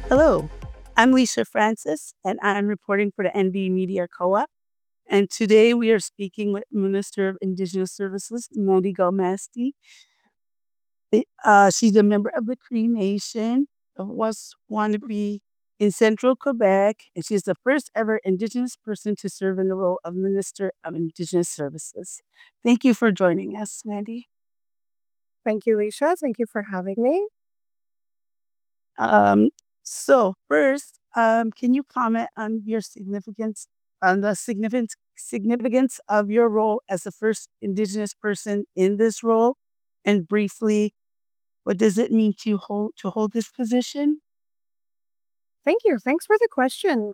Hello, I'm Lisa Francis, and I'm reporting for the NB Media Co-op. And today we are speaking with Minister of Indigenous Services, Modi Galmasti. She's a member of the Cree Nation of Waswanipi in central Quebec, and she's the first ever Indigenous person to serve in the role of Minister of Indigenous Services. Thank you for joining us, Mandy. Thank you, Lisa. Thank you for having me. Um, so first, can you comment on your significance, on the significance of your role as the first Indigenous person in this role, and briefly, what does it mean to hold this position? Thank you. Thanks for the question.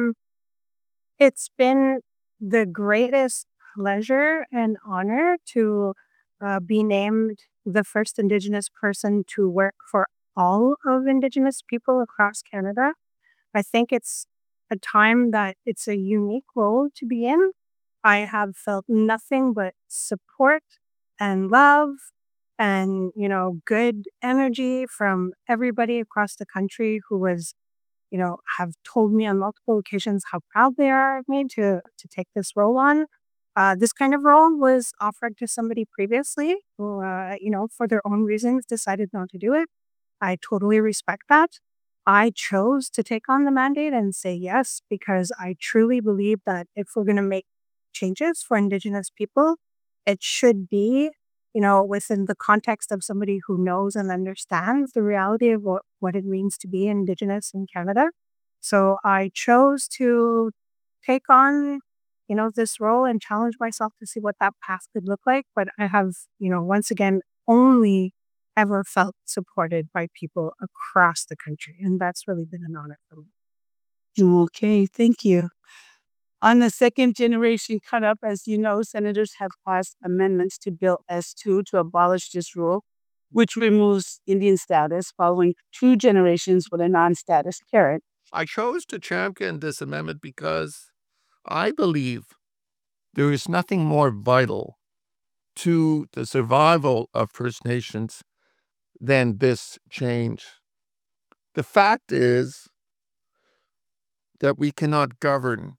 It's been the greatest pleasure and honor to be named the first Indigenous person to work for all of Indigenous people across Canada. I think it's a time that it's a unique role to be in. I have felt nothing but support and love and, good energy from everybody across the country who was, have told me on multiple occasions how proud they are of me to take this role on. This kind of role was offered to somebody previously who, for their own reasons decided not to do it. I totally respect that. I chose to take on the mandate and say yes because I truly believe that if we're going to make changes for Indigenous people, it should be, within the context of somebody who knows and understands the reality of what it means to be Indigenous in Canada. So I chose to take on, this role and challenge myself to see what that path could look like. But I have, once again, only ever felt supported by people across the country. And that's really been an honor for me. Okay, thank you. On the second generation cut up, as you know, senators have passed amendments to Bill S2 to abolish this rule, which removes Indian status following two generations with a non status parent. I chose to champion this amendment because I believe there is nothing more vital to the survival of First Nations than this change. The fact is that we cannot govern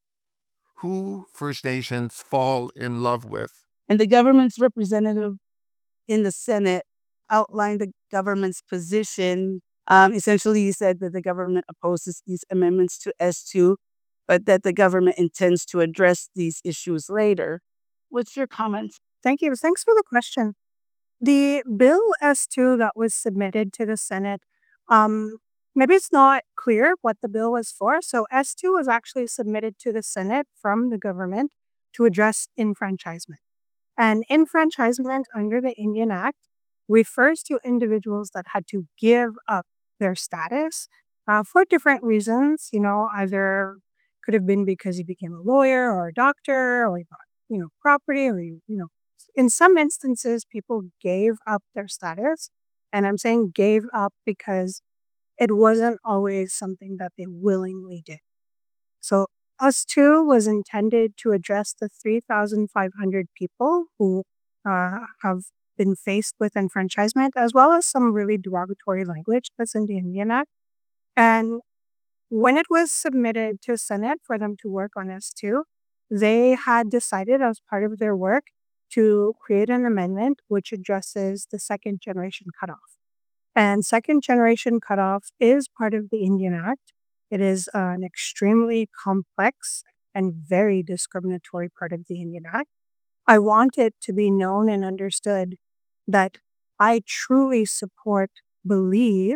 who First Nations fall in love with. And the government's representative in the Senate outlined the government's position. Essentially, he said that the government opposes these amendments to S2, but that the government intends to address these issues later. What's your comment? Thank you. Thanks for the question. The Bill S2 that was submitted to the Senate, maybe it's not clear what the bill was for. So S2 was actually submitted to the Senate from the government to address enfranchisement. And enfranchisement under the Indian Act refers to individuals that had to give up their status for different reasons. Either could have been because he became a lawyer or a doctor or he bought, property or, in some instances, people gave up their status. And I'm saying gave up because it wasn't always something that they willingly did. So us too was intended to address the 3,500 people who have been faced with enfranchisement, as well as some really derogatory language that's in the Indian Act. And when it was submitted to Senate for them to work on S2, they had decided as part of their work to create an amendment which addresses the second generation cutoff. And second generation cutoff is part of the Indian Act. It is an extremely complex and very discriminatory part of the Indian Act. I want it to be known and understood that I truly support, believe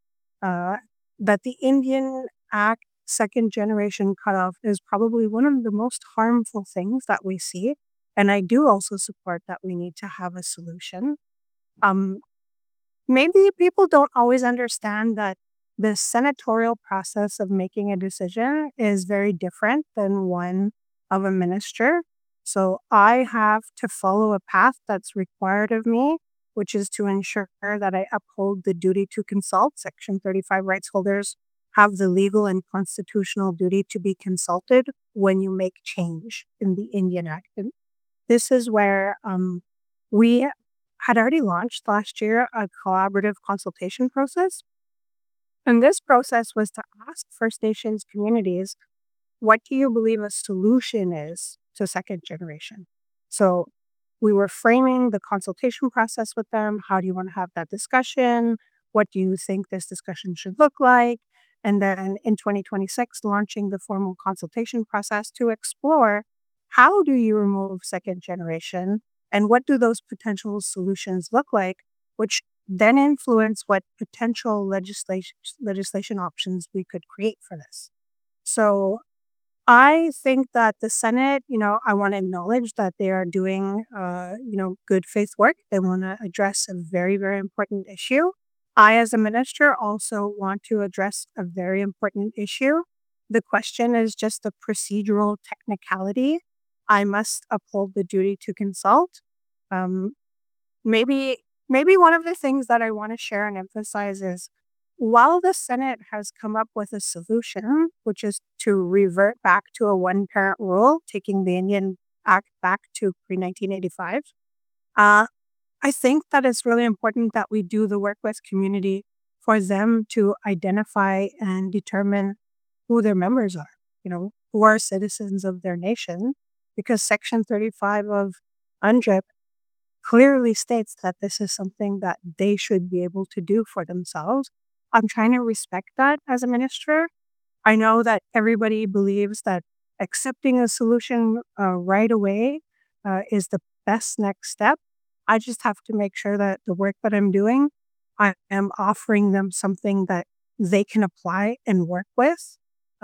that the Indian Act second generation cutoff is probably one of the most harmful things that we see. And I do also support that we need to have a solution. Um, Maybe people don't always understand that the senatorial process of making a decision is very different than one of a minister. So I have to follow a path that's required of me, which is to ensure that I uphold the duty to consult. Section 35 rights holders have the legal and constitutional duty to be consulted when you make change in the Indian Act. And this is where we had already launched last year a collaborative consultation process. And this process was to ask First Nations communities, what do you believe a solution is to second generation? So we were framing the consultation process with them. How do you want to have that discussion? What do you think this discussion should look like? And then in 2026, launching the formal consultation process to explore how do you remove second generation and what do those potential solutions look like, which then influence what potential legislation options we could create for this. So I think that the Senate, I want to acknowledge that they are doing, good faith work. They want to address a very, very important issue. I, as a minister, also want to address a very important issue. The question is just a procedural technicality. I must uphold the duty to consult. Um, maybe, maybe one of the things that I want to share and emphasize is while the Senate has come up with a solution, which is to revert back to a one parent rule, taking the Indian Act back to pre 1985, uh, I think that it's really important that we do the work with community for them to identify and determine who their members are, who are citizens of their nation, because Section 35 of UNDRIP clearly states that this is something that they should be able to do for themselves. I'm trying to respect that as a minister. I know that everybody believes that accepting a solution right away is the best next step. I just have to make sure that the work that I'm doing, I am offering them something that they can apply and work with.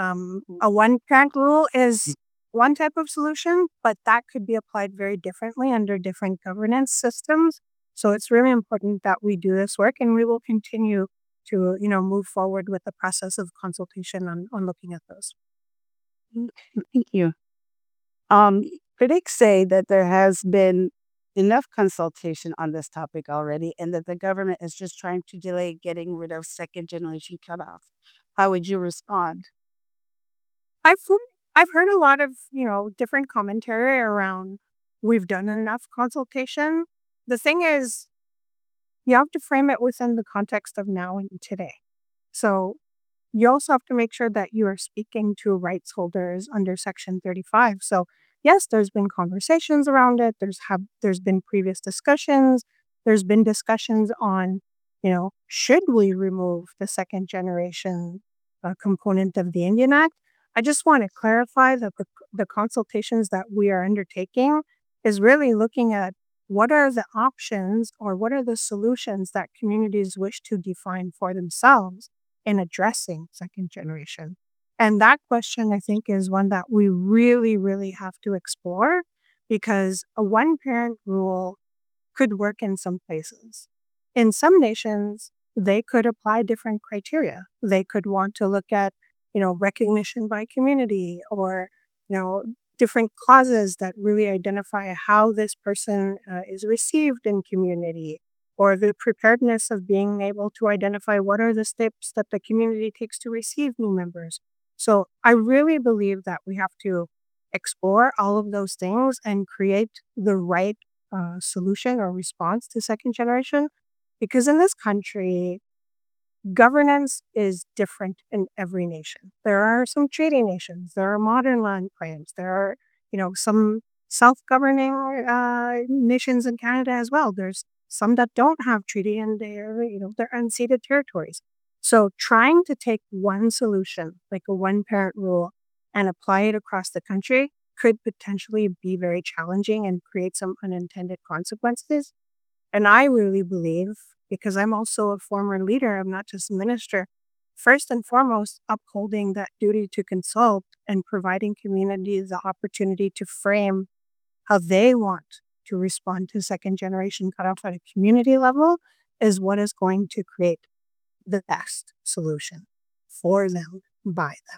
A one parent rule is one type of solution, but that could be applied very differently under different governance systems. So it's really important that we do this work, and we will continue to, move forward with the process of consultation on looking at those. Thank you. Critics say that there has been enough consultation on this topic already and that the government is just trying to delay getting rid of second generation cutoff. How would you respond? I've heard, I've heard a lot of, different commentary around we've done enough consultation. The thing is, you have to frame it within the context of now and today. So you also have to make sure that you are speaking to rights holders under Section 35. So yes, there's been conversations around it. There's been previous discussions. There's been discussions on, should we remove the second generation component of the Indian Act? I just want to clarify that the consultations that we are undertaking is really looking at what are the options or what are the solutions that communities wish to define for themselves in addressing second generation. And that question, I think, is one that we really, really have to explore because a one parent rule could work in some places. In some nations, they could apply different criteria. They could want to look at, recognition by community or, different clauses that really identify how this person is received in community or the preparedness of being able to identify what are the steps that the community takes to receive new members. So I really believe that we have to explore all of those things and create the right solution or response to second generation. Because in this country, governance is different in every nation. There are some treaty nations, there are modern land claims, there are, some self-governing nations in Canada as well. There's some that don't have treaty and they're unceded territories. So trying to take one solution, like a one parent rule, and apply it across the country could potentially be very challenging and create some unintended consequences. And I really believe, because I'm also a former leader, I'm not just a minister, first and foremost, upholding that duty to consult and providing communities the opportunity to frame how they want to respond to second generation cutoff at a community level is what is going to create the best solution for them, by them.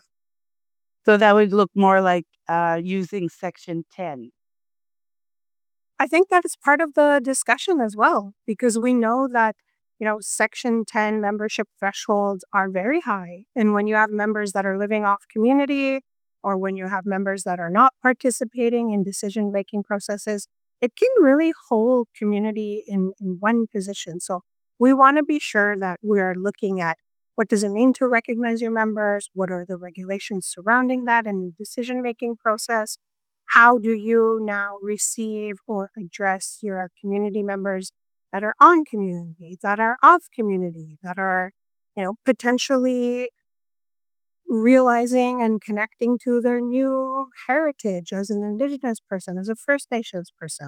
So that would look more like using Section 10. I think that is part of the discussion as well, because we know that, Section 10 membership thresholds are very high. And when you have members that are living off community, or when you have members that are not participating in decision-making processes, it can really hold community in one position. So we want to be sure that we are looking at What does it mean to recognize your members? What are the regulations surrounding that and the decision-making process? How do you now receive or address your community members that are on community, that are off community, that are, potentially realizing and connecting to their new heritage as an Indigenous person, as a First Nations person.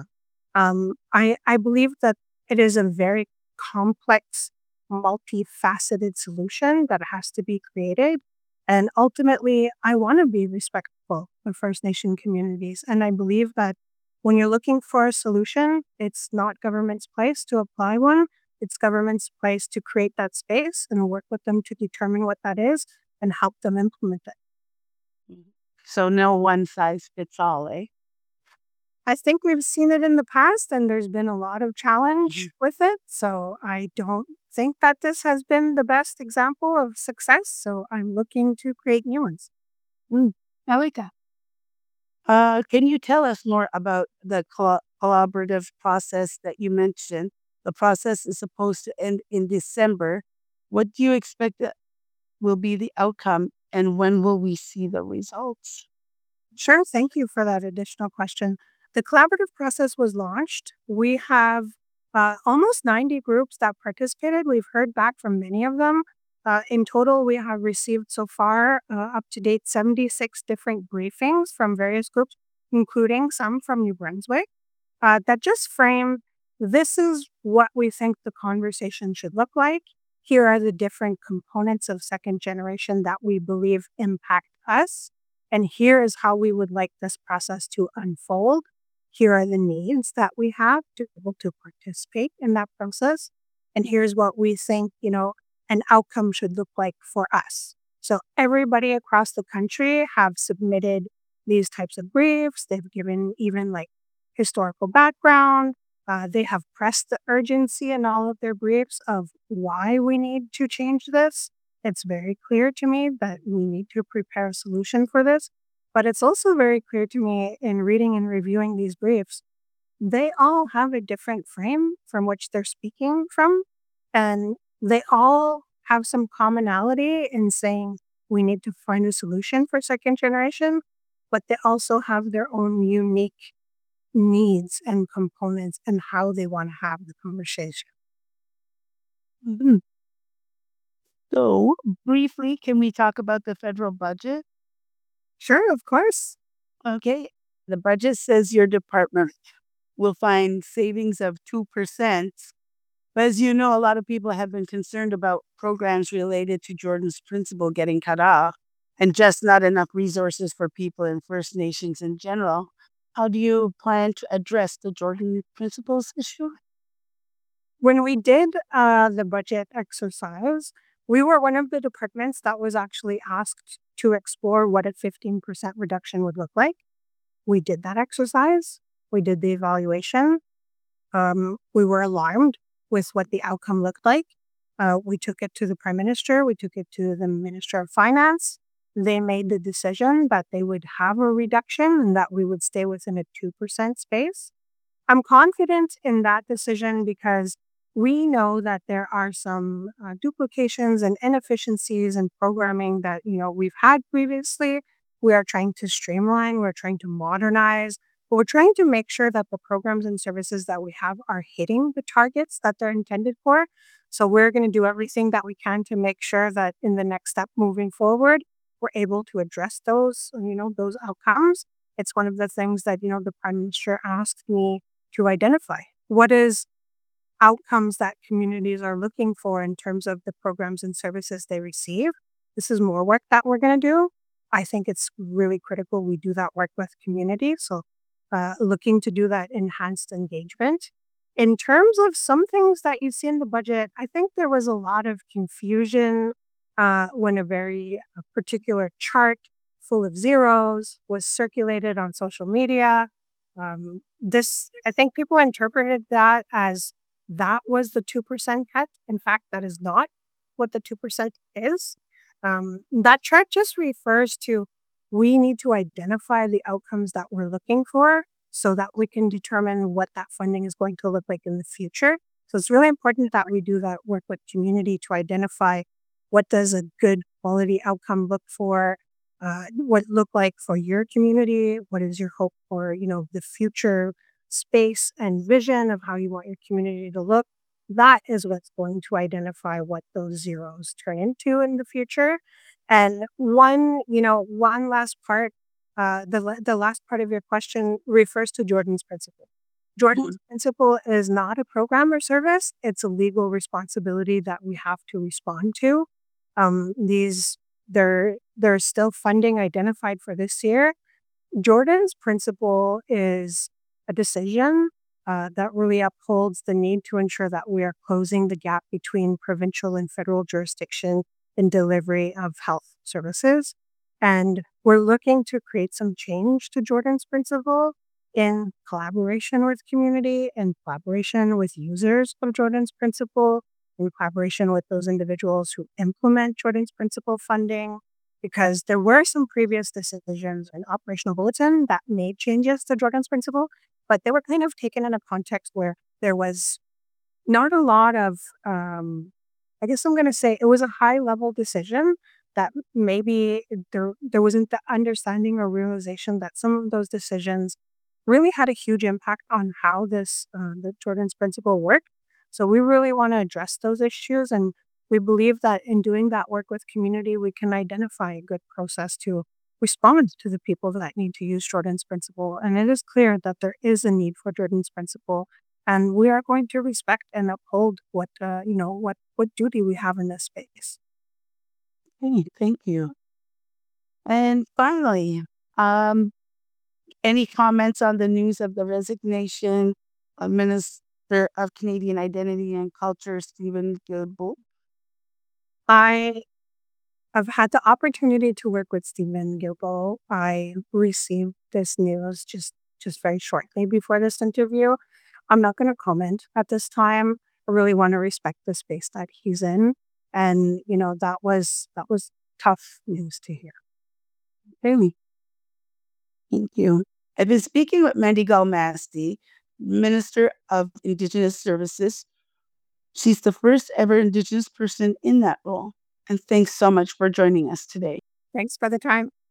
I believe that it is a very complex, multifaceted solution that has to be created. And ultimately, I want to be respectful of First Nation communities. And I believe that when you're looking for a solution, it's not government's place to apply one. It's government's place to create that space and work with them to determine what that is and help them implement it. So no one size fits all, eh? I think we've seen it in the past and there's been a lot of challenge with it. So I don't think that this has been the best example of success. So I'm looking to create new ones. I like that. Can you tell us more about the collaborative process that you mentioned? The process is supposed to end in December. What do you expect that will be the outcome, and when will we see the results? Sure. Thank you for that additional question. The collaborative process was launched. We have almost 90 groups that participated. We've heard back from many of them. In total, we have received so far up to date 76 different briefings from various groups, including some from New Brunswick, that just frame this is what we think the conversation should look like. Here are the different components of second generation that we believe impact us. And here is how we would like this process to unfold. Here are the needs that we have to be able to participate in that process. And here's what we think, an outcome should look like for us. So everybody across the country have submitted these types of briefs. They've given even historical background. They have pressed the urgency in all of their briefs of why we need to change this. It's very clear to me that we need to prepare a solution for this. But it's also very clear to me in reading and reviewing these briefs, they all have a different frame from which they're speaking from. And they all have some commonality in saying we need to find a solution for second generation, but they also have their own unique needs and components and how they want to have the conversation. Mhm. So, briefly, can we talk about the federal budget? Sure, of course. Okay. The budget says your department will find savings of 2%. But as you know, a lot of people have been concerned about programs related to Jordan's Principle getting cut off and just not enough resources for people in First Nations in general. How do you plan to address the Jordan Principles issue? When we did the budget exercise, we were one of the departments that was actually asked to explore what a 15% reduction would look like. We did that exercise. We did the evaluation. We were alarmed with what the outcome looked like. We took it to the Prime Minister. We took it to the Minister of Finance. They made the decision that they would have a reduction and that we would stay within a 2% space. I'm confident in that decision because we know that there are some duplications and inefficiencies in programming that we've had previously. We are trying to streamline, we're trying to modernize, but we're trying to make sure that the programs and services that we have are hitting the targets that they're intended for. So we're going to do everything that we can to make sure that in the next step moving forward, we're able to address those outcomes. It's one of the things that, the Prime Minister asked me to identify. What is outcomes that communities are looking for in terms of the programs and services they receive? This is more work that we're going to do. I think it's really critical we do that work with communities. So looking to do that enhanced engagement. In terms of some things that you see in the budget, I think there was a lot of confusion when a very particular chart full of zeros was circulated on social media. I think people interpreted that as that was the 2% cut. In fact, that is not what the 2% is. That chart just refers to we need to identify the outcomes that we're looking for so that we can determine what that funding is going to look like in the future. So it's really important that we do that work with community to identify what does a good quality outcome look for, what it look like for your community, what is your hope for, the future space and vision of how you want your community to look. That is what's going to identify what those zeros turn into in the future. And one last part, the last part of your question refers to Jordan's principle. Jordan's principle is not a program or service. It's a legal responsibility that we have to respond to. There's still funding identified for this year. Jordan's principle is a decision that really upholds the need to ensure that we are closing the gap between provincial and federal jurisdiction in delivery of health services. And we're looking to create some change to Jordan's principle in collaboration with community, in collaboration with users of Jordan's principle, in collaboration with those individuals who implement Jordan's principle funding, because there were some previous decisions in Operational Bulletin that made changes to Jordan's principle, but they were kind of taken in a context where there was not a lot of, I guess I'm going to say it was a high level decision that maybe there wasn't the understanding or realization that some of those decisions really had a huge impact on how the Jordan's principle worked. So we really want to address those issues, and we believe that in doing that work with community, we can identify a good process to respond to the people that need to use Jordan's principle. And it is clear that there is a need for Jordan's principle, and we are going to respect and uphold what duty we have in this space. Hey, thank you. And finally, um, any comments on the news of the resignation of Minister of Canadian Identity and Culture, Stephen Guilbeault? I have had the opportunity to work with Stephen Guilbeault. I received this news just very shortly before this interview. I'm not going to comment at this time. I really want to respect the space that he's in, and that was tough news to hear. Really, thank you. I've been speaking with Mandy Galmasti, Minister of Indigenous Services. She's the first ever Indigenous person in that role. And thanks so much for joining us today. Thanks for the time.